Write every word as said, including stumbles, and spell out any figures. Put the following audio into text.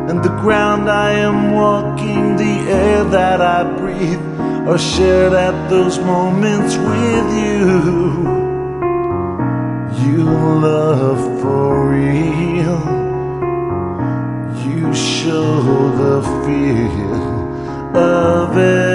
and the ground I am walking, the air that I breathe, are shared at those moments with you. You love for real, you show the feel of it.